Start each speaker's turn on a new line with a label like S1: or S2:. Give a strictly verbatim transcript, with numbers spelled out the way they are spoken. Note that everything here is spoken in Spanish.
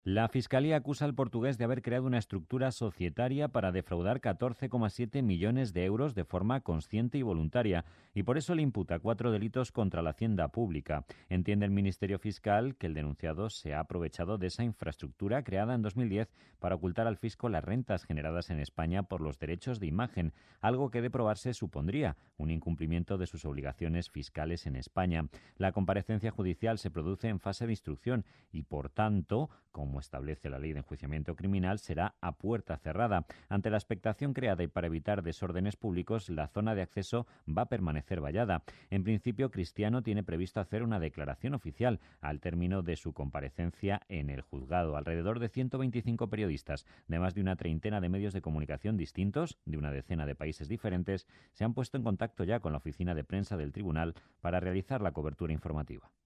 S1: La Fiscalía acusa al portugués de haber creado una estructura societaria para defraudar catorce coma siete millones de euros de forma consciente y voluntaria, y por eso le imputa cuatro delitos contra la hacienda pública. Entiende el Ministerio Fiscal que el denunciado se ha aprovechado de esa infraestructura creada en dos mil diez para ocultar al fisco las rentas generadas en España por los derechos de imagen, algo que de probarse supondría un incumplimiento de sus obligaciones fiscales en España. La comparecencia judicial se produce en fase de instrucción y, por tanto, como establece la ley de enjuiciamiento criminal, será a puerta cerrada. Ante la expectación creada y para evitar desórdenes públicos, la zona de acceso va a permanecer vallada. En principio, Cristiano tiene previsto hacer una declaración oficial al término de su comparecencia en el juzgado. Alrededor de ciento veinticinco periodistas de más de una treintena de medios de comunicación distintos, de una decena de países diferentes, se han puesto en contacto ya con la oficina de prensa del tribunal para realizar la cobertura informativa.